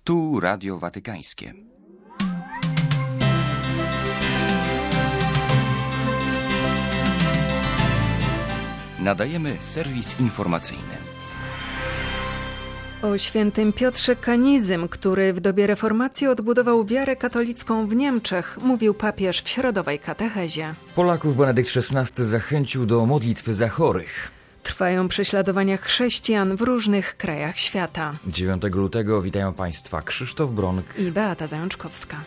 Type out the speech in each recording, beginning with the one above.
Tu Radio Watykańskie. Nadajemy serwis informacyjny. O świętym Piotrze Kanizym, który w dobie reformacji odbudował wiarę katolicką w Niemczech, mówił papież w środowej katechezie. Polaków Benedykt XVI zachęcił do modlitwy za chorych. Trwają prześladowania chrześcijan w różnych krajach świata. 9 lutego witają Państwa Krzysztof Bronk i Beata Zajączkowska.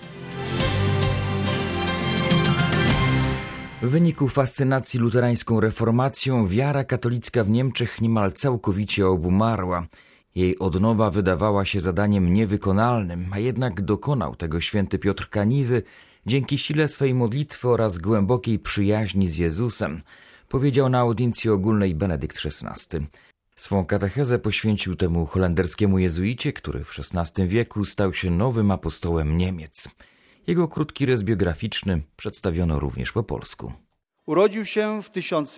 W wyniku fascynacji luterańską reformacją wiara katolicka w Niemczech niemal całkowicie obumarła. Jej odnowa wydawała się zadaniem niewykonalnym, a jednak dokonał tego święty Piotr Kanizy dzięki sile swej modlitwy oraz głębokiej przyjaźni z Jezusem, powiedział na audiencji ogólnej Benedykt XVI. Swą katechezę poświęcił temu holenderskiemu jezuicie, który w XVI wieku stał się nowym apostołem Niemiec. Jego krótki rys biograficzny przedstawiono również po polsku. Urodził się w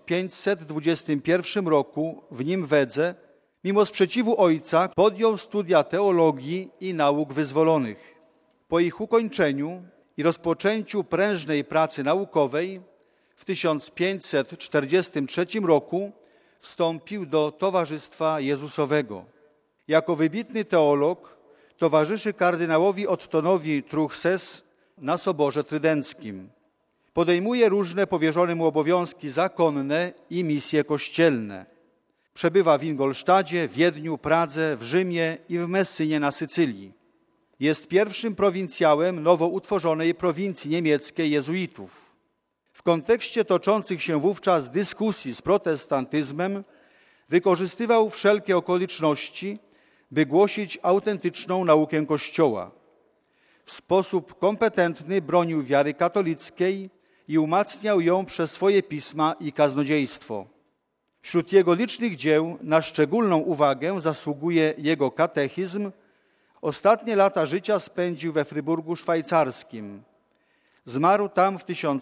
1521 roku w Nimwedze. Mimo sprzeciwu ojca podjął studia teologii i nauk wyzwolonych. Po ich ukończeniu i rozpoczęciu prężnej pracy naukowej w 1543 roku wstąpił do Towarzystwa Jezusowego. Jako wybitny teolog towarzyszy kardynałowi Ottonowi Truchsess na Soborze Trydenckim. Podejmuje różne powierzone mu obowiązki zakonne i misje kościelne. Przebywa w Ingolsztadzie, Wiedniu, Pradze, w Rzymie i w Messynie na Sycylii. Jest pierwszym prowincjałem nowo utworzonej prowincji niemieckiej jezuitów. W kontekście toczących się wówczas dyskusji z protestantyzmem wykorzystywał wszelkie okoliczności, by głosić autentyczną naukę Kościoła. W sposób kompetentny bronił wiary katolickiej i umacniał ją przez swoje pisma i kaznodziejstwo. Wśród jego licznych dzieł na szczególną uwagę zasługuje jego katechizm. Ostatnie lata życia spędził we Fryburgu Szwajcarskim. Zmarł tam w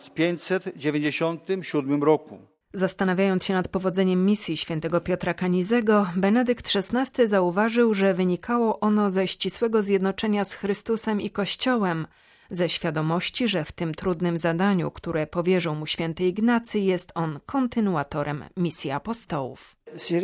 1597 roku. Zastanawiając się nad powodzeniem misji świętego Piotra Kanizego, Benedykt XVI zauważył, że wynikało ono ze ścisłego zjednoczenia z Chrystusem i Kościołem, ze świadomości, że w tym trudnym zadaniu, które powierzył mu święty Ignacy, jest on kontynuatorem misji apostołów.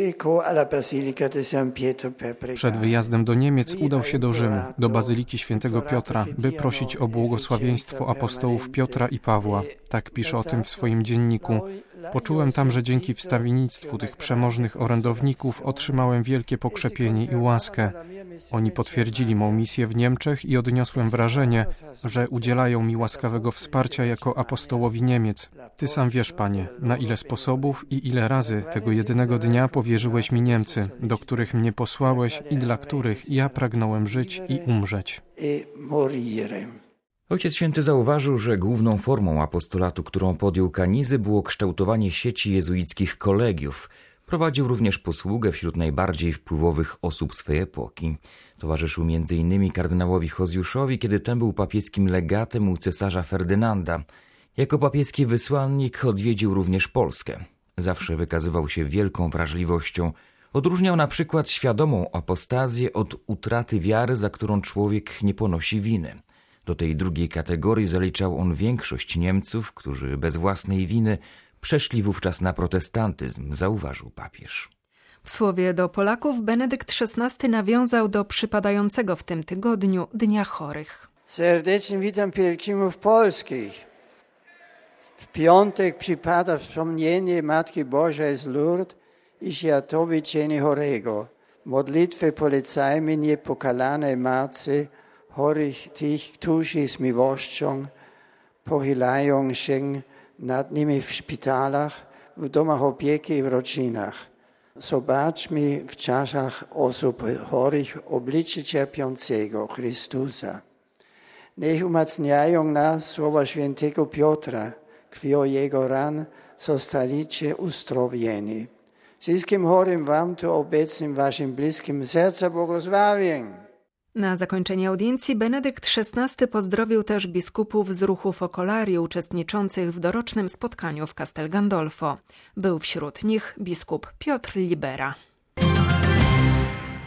Przed wyjazdem do Niemiec udał się do Rzymu, do Bazyliki Świętego Piotra, by prosić o błogosławieństwo apostołów Piotra i Pawła. Tak pisze o tym w swoim dzienniku. Poczułem tam, że dzięki wstawiennictwu tych przemożnych orędowników otrzymałem wielkie pokrzepienie i łaskę. Oni potwierdzili mą misję w Niemczech i odniosłem wrażenie, że udzielają mi łaskawego wsparcia jako apostołowi Niemiec. Ty sam wiesz, Panie, na ile sposobów i ile razy tego jedynego dnia powierzyłeś mi Niemcy, do których mnie posłałeś i dla których ja pragnąłem żyć i umrzeć. Ojciec Święty zauważył, że główną formą apostolatu, którą podjął Kanizy, było kształtowanie sieci jezuickich kolegiów. Prowadził również posługę wśród najbardziej wpływowych osób swej epoki. Towarzyszył m.in. kardynałowi Hozjuszowi, kiedy ten był papieskim legatem u cesarza Ferdynanda. Jako papieski wysłannik odwiedził również Polskę. Zawsze wykazywał się wielką wrażliwością. Odróżniał na przykład świadomą apostazję od utraty wiary, za którą człowiek nie ponosi winy. Do tej drugiej kategorii zaliczał on większość Niemców, którzy bez własnej winy przeszli wówczas na protestantyzm, zauważył papież. W słowie do Polaków Benedykt XVI nawiązał do przypadającego w tym tygodniu Dnia Chorych. Serdecznie witam pielgrzymów polskich. W piątek przypada wspomnienie Matki Bożej z Lourdes i Świętowiczenia chorego. Modlitwę polecajmy niepokalanej Matce chorych tych, którzy z miłością pochylają się nad nimi w szpitalach, w domach opieki i w rodzinach. Zobaczmy w czasach osób chorych oblicze cierpiącego Chrystusa. Niech umacniają nas słowa świętego Piotra, krwią jego ran zostaliście uzdrowieni. Wszystkim chorym wam tu obecnym waszym bliskim serca błogosławię. Na zakończenie audiencji Benedykt XVI pozdrowił też biskupów z ruchu Focolari uczestniczących w dorocznym spotkaniu w Castel Gandolfo. Był wśród nich biskup Piotr Libera.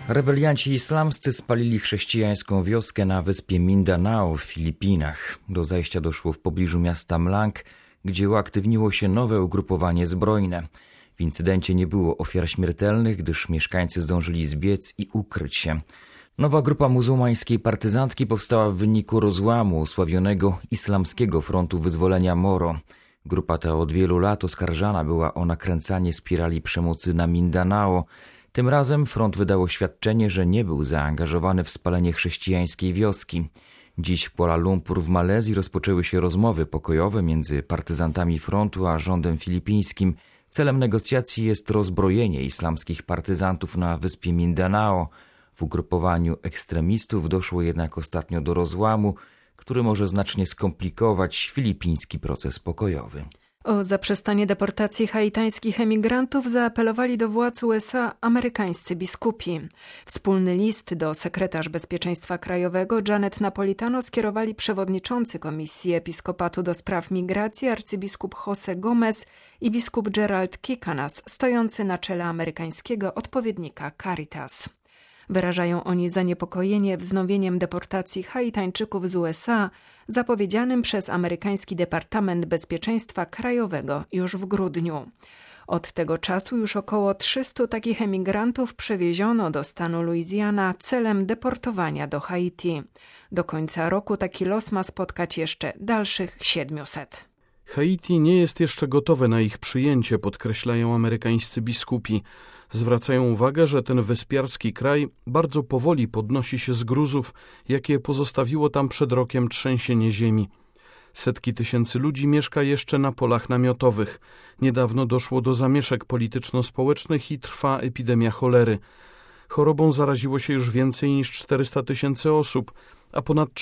Rebelianci islamscy spalili chrześcijańską wioskę na wyspie Mindanao w Filipinach. Do zajścia doszło w pobliżu miasta Mlang, gdzie uaktywniło się nowe ugrupowanie zbrojne. W incydencie nie było ofiar śmiertelnych, gdyż mieszkańcy zdążyli zbiec i ukryć się. Nowa grupa muzułmańskiej partyzantki powstała w wyniku rozłamu osławionego Islamskiego Frontu Wyzwolenia Moro. Grupa ta od wielu lat oskarżana była o nakręcanie spirali przemocy na Mindanao. Tym razem front wydał oświadczenie, że nie był zaangażowany w spalenie chrześcijańskiej wioski. Dziś w Kuala Lumpur w Malezji rozpoczęły się rozmowy pokojowe między partyzantami frontu a rządem filipińskim. Celem negocjacji jest rozbrojenie islamskich partyzantów na wyspie Mindanao. W ugrupowaniu ekstremistów doszło jednak ostatnio do rozłamu, który może znacznie skomplikować filipiński proces pokojowy. O zaprzestanie deportacji haitańskich emigrantów zaapelowali do władz USA amerykańscy biskupi. Wspólny list do sekretarz bezpieczeństwa krajowego Janet Napolitano skierowali przewodniczący Komisji Episkopatu do spraw migracji arcybiskup Jose Gomez i biskup Gerald Kikanas, stojący na czele amerykańskiego odpowiednika Caritas. Wyrażają oni zaniepokojenie wznowieniem deportacji Haitańczyków z USA, zapowiedzianym przez amerykański Departament Bezpieczeństwa Krajowego już w grudniu. Od tego czasu już około 300 takich emigrantów przewieziono do stanu Luizjana celem deportowania do Haiti. Do końca roku taki los ma spotkać jeszcze dalszych 700. Haiti nie jest jeszcze gotowe na ich przyjęcie, podkreślają amerykańscy biskupi. Zwracają uwagę, że ten wyspiarski kraj bardzo powoli podnosi się z gruzów, jakie pozostawiło tam przed rokiem trzęsienie ziemi. Setki tysięcy ludzi mieszka jeszcze na polach namiotowych. Niedawno doszło do zamieszek polityczno-społecznych i trwa epidemia cholery. Chorobą zaraziło się już więcej niż 400 tysięcy osób, a ponad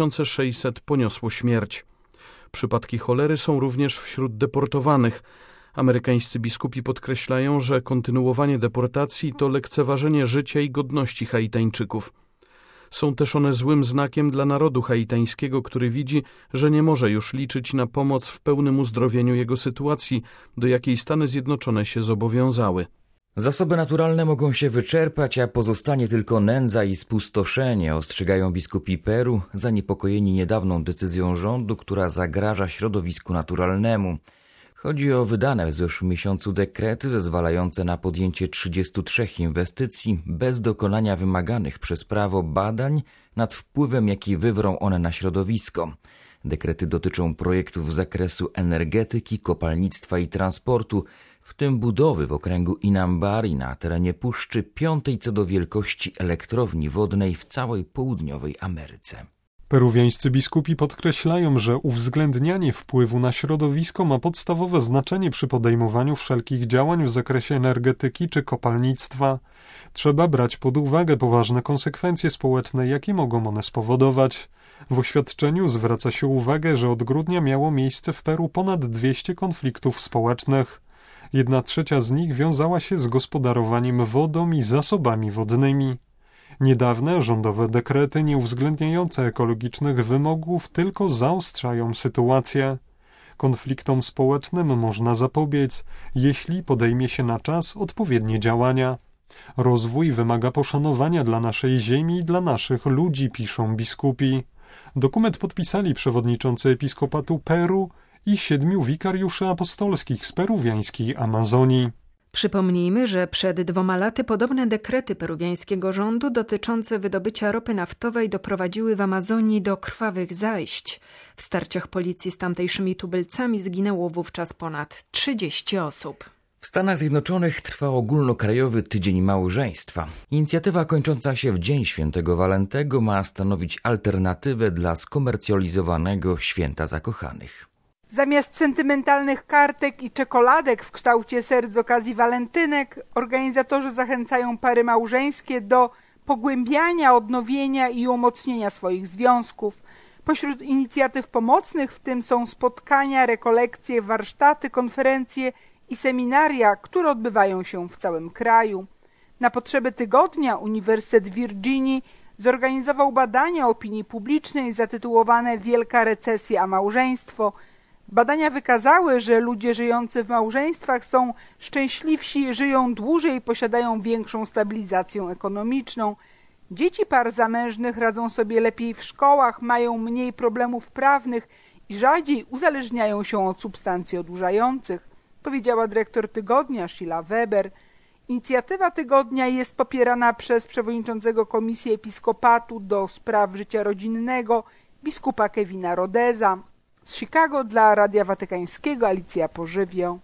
3600 poniosło śmierć. Przypadki cholery są również wśród deportowanych. Amerykańscy biskupi podkreślają, że kontynuowanie deportacji to lekceważenie życia i godności Haitańczyków. Są też one złym znakiem dla narodu haitańskiego, który widzi, że nie może już liczyć na pomoc w pełnym uzdrowieniu jego sytuacji, do jakiej Stany Zjednoczone się zobowiązały. Zasoby naturalne mogą się wyczerpać, a pozostanie tylko nędza i spustoszenie, ostrzegają biskupi Peru, zaniepokojeni niedawną decyzją rządu, która zagraża środowisku naturalnemu. Chodzi o wydane w zeszłym miesiącu dekrety zezwalające na podjęcie 33 inwestycji bez dokonania wymaganych przez prawo badań nad wpływem, jaki wywrą one na środowisko. Dekrety dotyczą projektów z zakresu energetyki, kopalnictwa i transportu, w tym budowy w okręgu Inambari na terenie puszczy 5. co do wielkości elektrowni wodnej w całej południowej Ameryce. Peruwiańscy biskupi podkreślają, że uwzględnianie wpływu na środowisko ma podstawowe znaczenie przy podejmowaniu wszelkich działań w zakresie energetyki czy kopalnictwa. Trzeba brać pod uwagę poważne konsekwencje społeczne, jakie mogą one spowodować. W oświadczeniu zwraca się uwagę, że od grudnia miało miejsce w Peru ponad 200 konfliktów społecznych. 1/3 z nich wiązała się z gospodarowaniem wodą i zasobami wodnymi. Niedawne rządowe dekrety nieuwzględniające ekologicznych wymogów tylko zaostrzają sytuację. Konfliktom społecznym można zapobiec, jeśli podejmie się na czas odpowiednie działania. Rozwój wymaga poszanowania dla naszej ziemi i dla naszych ludzi, piszą biskupi. Dokument podpisali przewodniczący Episkopatu Peru i 7 wikariuszy apostolskich z peruwiańskiej Amazonii. Przypomnijmy, że przed 2 laty podobne dekrety peruwiańskiego rządu dotyczące wydobycia ropy naftowej doprowadziły w Amazonii do krwawych zajść. W starciach policji z tamtejszymi tubylcami zginęło wówczas ponad 30 osób. W Stanach Zjednoczonych trwa ogólnokrajowy Tydzień Małżeństwa. Inicjatywa kończąca się w Dzień Świętego Walentego ma stanowić alternatywę dla skomercjalizowanego Święta Zakochanych. Zamiast sentymentalnych kartek i czekoladek w kształcie serc z okazji walentynek, organizatorzy zachęcają pary małżeńskie do pogłębiania, odnowienia i umocnienia swoich związków. Pośród inicjatyw pomocnych w tym są spotkania, rekolekcje, warsztaty, konferencje i seminaria, które odbywają się w całym kraju. Na potrzeby tygodnia Uniwersytet Virginii zorganizował badanie opinii publicznej zatytułowane Wielka recesja a małżeństwo. Badania wykazały, że ludzie żyjący w małżeństwach są szczęśliwsi, żyją dłużej i posiadają większą stabilizację ekonomiczną. Dzieci par zamężnych radzą sobie lepiej w szkołach, mają mniej problemów prawnych i rzadziej uzależniają się od substancji odurzających, powiedziała dyrektor tygodnia Sheila Weber. Inicjatywa tygodnia jest popierana przez przewodniczącego Komisji Episkopatu do spraw życia rodzinnego, biskupa Kevina Rodeza. Z Chicago dla Radia Watykańskiego Alicja Pożywio.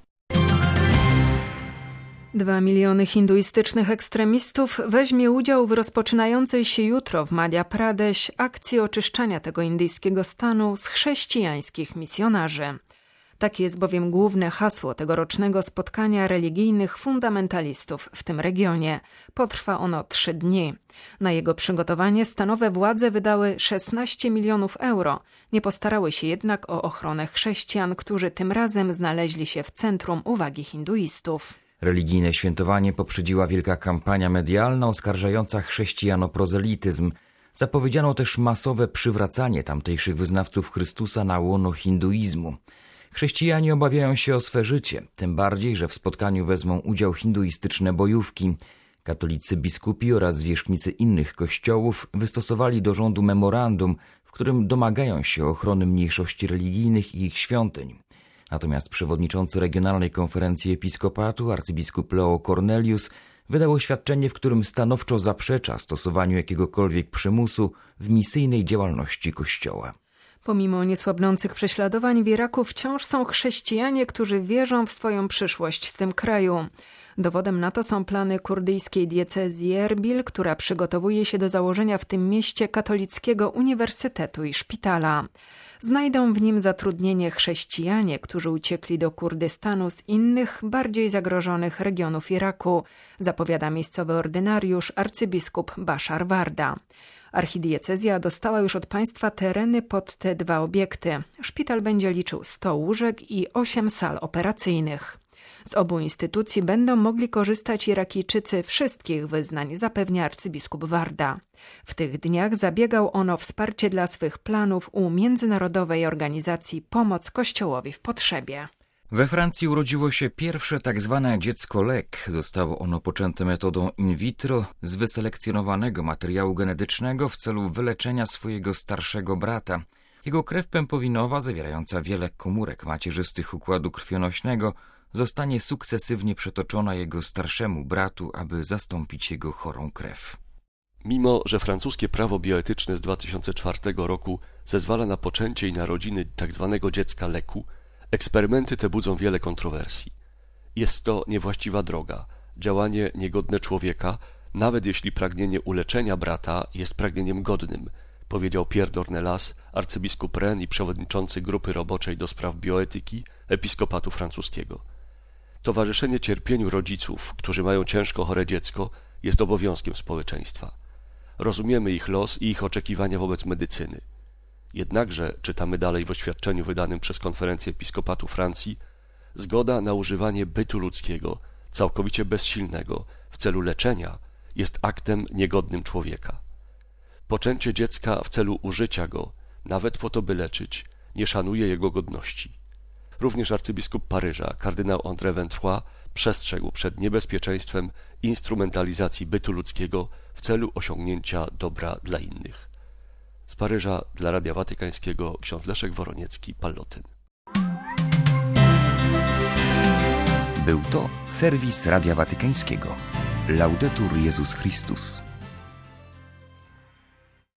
2 miliony hinduistycznych ekstremistów weźmie udział w rozpoczynającej się jutro w Madhya Pradesh akcji oczyszczania tego indyjskiego stanu z chrześcijańskich misjonarzy. Takie jest bowiem główne hasło tegorocznego spotkania religijnych fundamentalistów w tym regionie. Potrwa ono 3 dni. Na jego przygotowanie stanowe władze wydały 16 milionów euro. Nie postarały się jednak o ochronę chrześcijan, którzy tym razem znaleźli się w centrum uwagi hinduistów. Religijne świętowanie poprzedziła wielka kampania medialna oskarżająca chrześcijan o prozelityzm. Zapowiedziano też masowe przywracanie tamtejszych wyznawców Chrystusa na łono hinduizmu. Chrześcijanie obawiają się o swe życie, tym bardziej, że w spotkaniu wezmą udział hinduistyczne bojówki. Katolicy biskupi oraz zwierzchnicy innych kościołów wystosowali do rządu memorandum, w którym domagają się ochrony mniejszości religijnych i ich świątyń. Natomiast przewodniczący Regionalnej Konferencji Episkopatu, arcybiskup Leo Cornelius, wydał oświadczenie, w którym stanowczo zaprzecza stosowaniu jakiegokolwiek przymusu w misyjnej działalności Kościoła. Pomimo niesłabnących prześladowań w Iraku wciąż są chrześcijanie, którzy wierzą w swoją przyszłość w tym kraju. Dowodem na to są plany kurdyjskiej diecezji Erbil, która przygotowuje się do założenia w tym mieście katolickiego uniwersytetu i szpitala. Znajdą w nim zatrudnienie chrześcijanie, którzy uciekli do Kurdystanu z innych, bardziej zagrożonych regionów Iraku, zapowiada miejscowy ordynariusz arcybiskup Bashar Warda. Archidiecezja dostała już od państwa tereny pod te 2 obiekty. Szpital będzie liczył 100 łóżek i 8 sal operacyjnych. Z obu instytucji będą mogli korzystać Irakijczycy wszystkich wyznań, zapewnia arcybiskup Warda. W tych dniach zabiegał on o wsparcie dla swych planów u międzynarodowej organizacji Pomoc Kościołowi w Potrzebie. We Francji urodziło się pierwsze tak zwane dziecko lek. Zostało ono poczęte metodą in vitro z wyselekcjonowanego materiału genetycznego w celu wyleczenia swojego starszego brata. Jego krew pępowinowa, zawierająca wiele komórek macierzystych układu krwionośnego, zostanie sukcesywnie przetoczona jego starszemu bratu, aby zastąpić jego chorą krew. Mimo że francuskie prawo bioetyczne z 2004 roku zezwala na poczęcie i narodziny tzw. dziecka leku, eksperymenty te budzą wiele kontrowersji. Jest to niewłaściwa droga, działanie niegodne człowieka, nawet jeśli pragnienie uleczenia brata jest pragnieniem godnym, powiedział Pierre d'Ornelas, arcybiskup Rennes i przewodniczący grupy roboczej do spraw bioetyki Episkopatu francuskiego. Towarzyszenie cierpieniu rodziców, którzy mają ciężko chore dziecko, jest obowiązkiem społeczeństwa. Rozumiemy ich los i ich oczekiwania wobec medycyny. Jednakże, czytamy dalej w oświadczeniu wydanym przez Konferencję Episkopatu Francji, zgoda na używanie bytu ludzkiego, całkowicie bezsilnego, w celu leczenia, jest aktem niegodnym człowieka. Poczęcie dziecka w celu użycia go, nawet po to, by leczyć, nie szanuje jego godności. Również arcybiskup Paryża, kardynał André Ventroy, przestrzegł przed niebezpieczeństwem instrumentalizacji bytu ludzkiego w celu osiągnięcia dobra dla innych. Z Paryża dla Radia Watykańskiego ksiądz Leszek Woroniecki, Pallotyn. Był to serwis Radia Watykańskiego. Laudetur Jezus Chrystus.